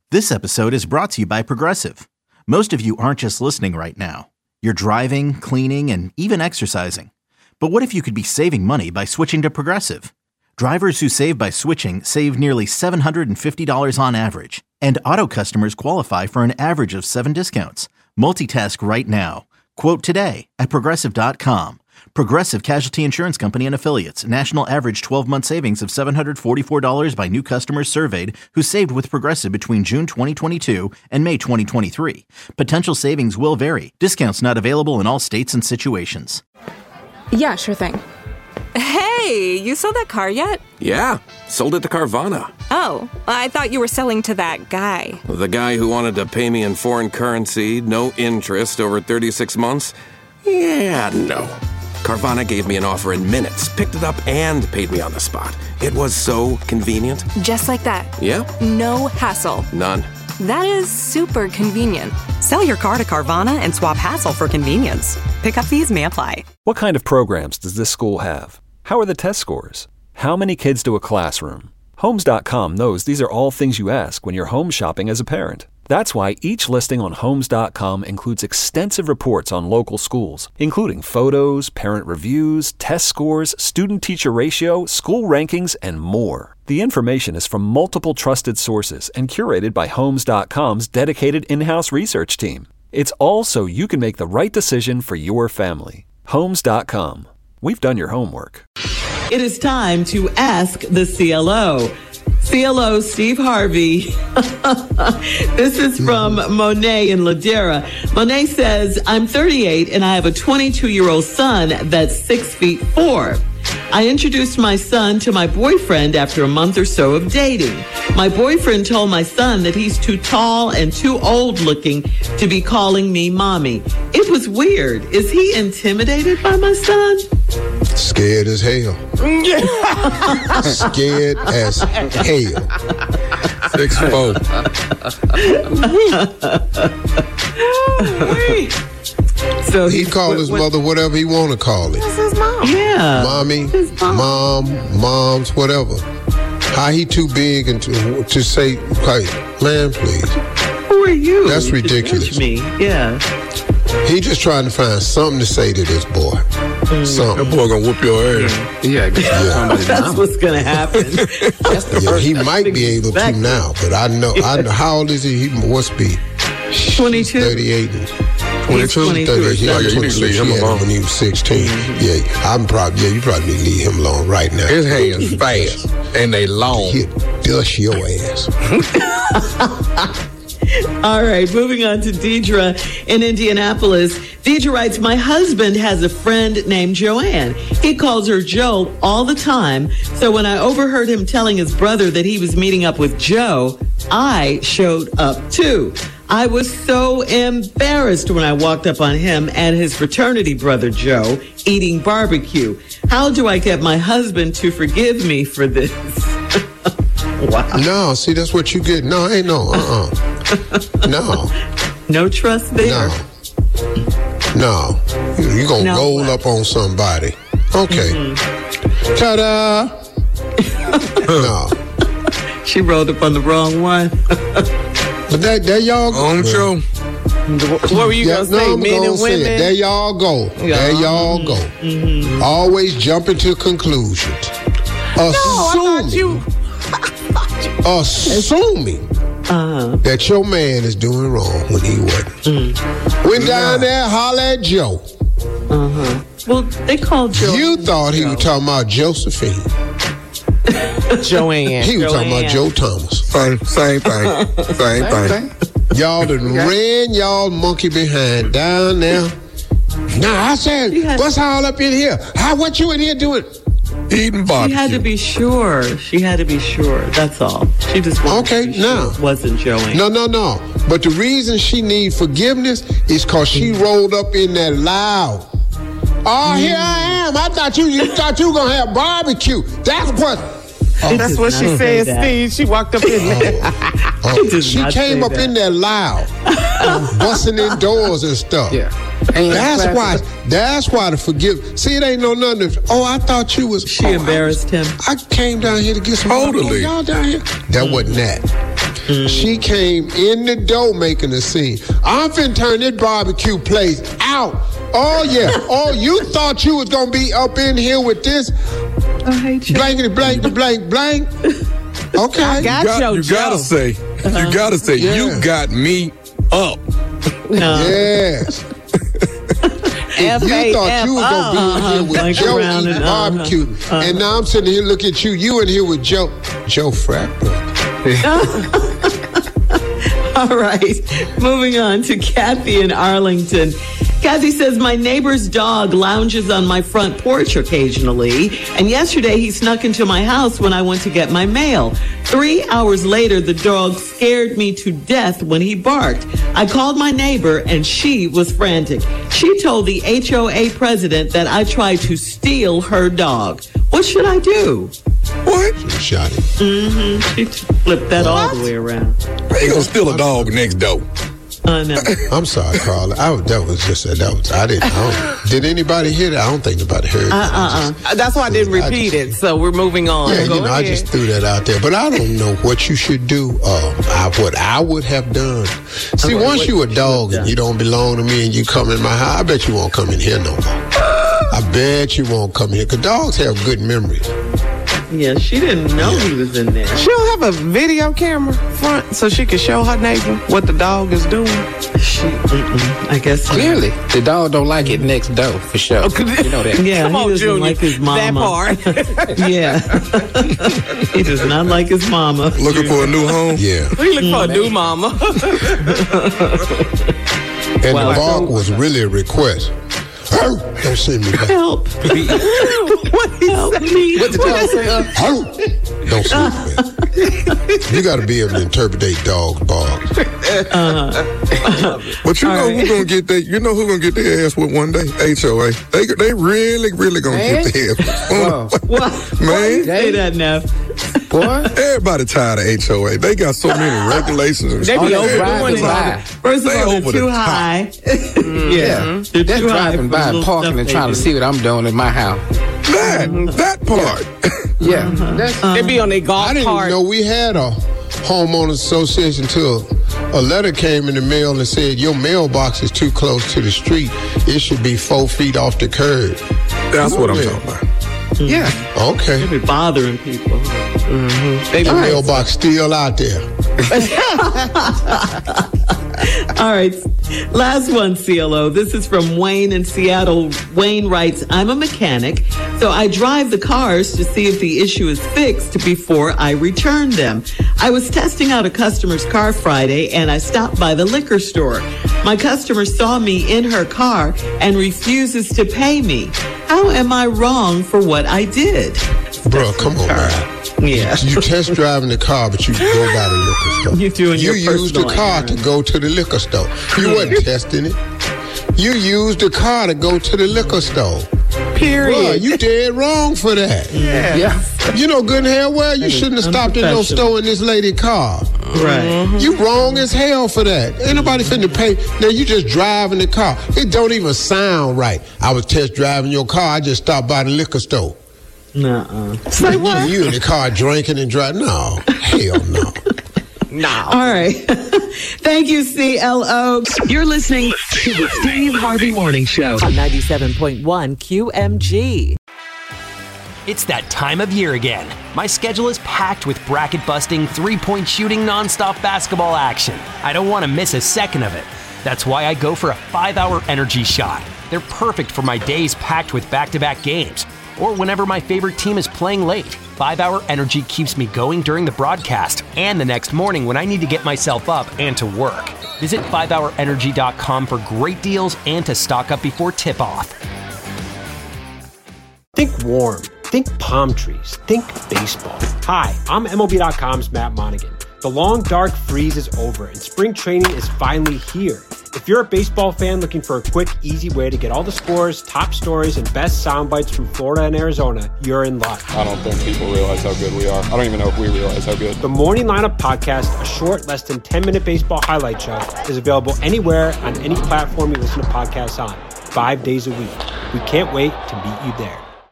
This episode is brought to you by Progressive. Most of you aren't just listening right now. You're driving, cleaning, and even exercising. But what if you could be saving money by switching to Progressive? Drivers who save by switching save nearly $750 on average. And auto customers qualify for an average of 7 discounts. Multitask right now. Quote today at Progressive.com. Progressive Casualty Insurance Company and Affiliates. National average 12-month savings of $744 by new customers surveyed who saved with Progressive between June 2022 and May 2023. Potential savings will vary. Discounts not available in all states and situations. Yeah, sure thing. Hey, you sold that car yet? Yeah, sold it to Carvana. Oh, I thought you were selling to that guy. The guy who wanted to pay me in foreign currency, no interest, over 36 months? Yeah, no. Carvana gave me an offer in minutes, picked it up, and paid me on the spot. It was so convenient. Just like that. Yeah. No hassle. None. That is super convenient. Sell your car to Carvana and swap hassle for convenience. Pickup fees may apply. What kind of programs does this school have? How are the test scores? How many kids do a classroom? Homes.com knows these are all things you ask when you're home shopping as a parent. That's why each listing on Homes.com includes extensive reports on local schools, including photos, parent reviews, test scores, student-teacher ratio, school rankings, and more. The information is from multiple trusted sources and curated by Homes.com's dedicated in-house research team. It's all so you can make the right decision for your family. Homes.com. We've done your homework. It is time to ask the CLO. CLO Steve Harvey. This is from Monet in Ladera. Monet says, I'm 38 and I have a 22-year-old son that's 6'4". I introduced my son to my boyfriend after a month or so of dating. My boyfriend told my son that he's too tall and too old looking to be calling me mommy. It was weird. Is he intimidated by my son? Scared as hell. Scared as hell. 6'4". So he call his mother whatever he want to call it. That's his mom. Yeah. Mommy, moms, whatever. How he too big and to say, hey, man, please. Who are you? That's ridiculous. Me. Yeah. He just trying to find something to say to this boy. Something. That boy gonna whoop your ass. Yeah. That's what's gonna happen. He might be able to now, but I know. How old is he? He must be 22. 38. 22? You need to leave him alone. When he was 16. Mm-hmm. Yeah, you probably need to leave him alone right now. His hands fast and they long. He'll dust your ass. All right, moving on to Deidre in Indianapolis. Deidre writes, my husband has a friend named Joanne. He calls her Joe all the time. So when I overheard him telling his brother that he was meeting up with Joe, I showed up too. I was so embarrassed when I walked up on him and his fraternity brother Joe eating barbecue. How do I get my husband to forgive me for this? Wow. No, see, that's what you get. No, ain't no. No. No trust there. No. You're going to roll up on somebody. Okay. Mm-hmm. Ta-da. No. She rolled up on the wrong one. But there y'all go. Show. What were you going to say, men and women? There y'all go. Yeah. There y'all go. Mm-hmm. Always jumping to conclusions. Assuming that your man is doing wrong when he wasn't. Went down there, holler at Joe. Well, they called Joe. You thought he was talking about Josephine. Joanne. He was talking about Joe Thomas. Same thing. Y'all done ran y'all monkey behind down there. Nah, I said, what's all up in here? What you in here doing? Eating barbecue. She had to be sure. That's all. She just wanted to be sure it wasn't Joanne. No. But the reason she need forgiveness is because she rolled up in that loud. Oh, here I am. I thought you were going to have barbecue. That's what... That's what she said, Steve. She walked up in there. She came up in there loud, busting in doors and stuff. Yeah. That's why to forgive. See, it ain't no nothing. I thought you was. She embarrassed him. I came down here to get some. Totally. Y'all down here. That wasn't that. She came in the door making a scene. I'm finna turn this barbecue place out. Oh, yeah. Oh, you thought you was going to be up in here with this? I hate you. Blankety, blank, blank, blank. Okay. I got you gotta say, Yeah. you got me up. Yes. You thought you was going to be in here with Joe eating barbecue. And now I'm sitting here looking at you. You in here with Joe Frapper. All right. Moving on to Kathy in Arlington. Kathy says, my neighbor's dog lounges on my front porch occasionally, and yesterday he snuck into my house when I went to get my mail. 3 hours later, the dog scared me to death when he barked. I called my neighbor, and she was frantic. She told the HOA president that I tried to steal her dog. What should I do? What? She shot him. She flipped that all the way around. How you gonna steal a dog next door? No. I'm sorry, Carla. Did anybody hear that? I don't think nobody heard that. That's why I didn't repeat it. So we're moving on. Yeah, Go I just threw that out there. But I don't know what you should do. What I would have done. See, once you a dog and you don't belong to me and you come in my house, I bet you won't come in here no more. I bet you won't come here. Because dogs have good memories. Yeah, she didn't know he was in there. She don't have a video camera front so she can show her neighbor what the dog is doing. I guess clearly the dog don't like it next door for sure. You know that. Yeah, Come on, he doesn't Junior. like his mama. That part. Yeah, he does not like his mama. Looking for a new home? Yeah. We look for a new mama. And the bark was really a request. Don't send me back. Help! Help me! What did y'all say? Don't send me back. You got to be able to interpret dogs' barks. But you know who's gonna get that? You know who's gonna get their ass with one day? HOA. They really gonna get their ass. What? Man, Say that, Neff. Boy, everybody tired of HOA. They got so many regulations. And They be stuff. overdoing it. First of all, they're too high. yeah. They're They're too high driving for by the and parking and trying to see what I'm doing in my house. That part. Yeah. They be on their golf I didn't cart. even know we had a homeowners association till a letter came in the mail and said your mailbox is too close to the street. It should be 4 feet off the curb. That's what I'm talking about. Yeah. Okay. They be bothering people. The mailbox still out there. All right. Last one, CLO. This is from Wayne in Seattle. Wayne writes, I'm a mechanic, so I drive the cars to see if the issue is fixed before I return them. I was testing out a customer's car Friday, and I stopped by the liquor store. My customer saw me in her car and refuses to pay me. How am I wrong for what I did? Bro, come on, man. Yeah. You test driving the car, but you go by the liquor store. You're doing You your used the personal car errand. to go to the liquor store. You wasn't testing it. You used the car to go to the liquor store. Period. Bro, you dead wrong for that. Yeah. You know good and hell well you shouldn't have stopped in no store in this lady's car. Right. You wrong as hell for that. Ain't nobody finna pay. Now you just driving the car. It don't even sound right. I was test driving your car. I just stopped by the liquor store. Nuh-uh. Say what? You in the car drinking and driving? No. Hell no. No. All right. Thank you, CLO. You're listening to the Steve Harvey Morning Show on 97.1 QMG. It's that time of year again. My schedule is packed with bracket-busting, three-point shooting, nonstop basketball action. I don't want to miss a second of it. That's why I go for a 5-hour energy shot. They're perfect for my days packed with back-to-back games, or whenever my favorite team is playing late. 5-hour energy keeps me going during the broadcast and the next morning when I need to get myself up and to work. Visit 5hourenergy.com for great deals and to stock up before tip-off. Think warm. Think palm trees. Think baseball. Hi, I'm MLB.com's Matt Monaghan. The long, dark freeze is over, and spring training is finally here. If you're a baseball fan looking for a quick, easy way to get all the scores, top stories, and best sound bites from Florida and Arizona, you're in luck. I don't think people realize how good we are. I don't even know if we realize how good. The Morning Lineup Podcast, a short, less than 10-minute baseball highlight show, is available anywhere on any platform you listen to podcasts on, 5 days a week. We can't wait to meet you there.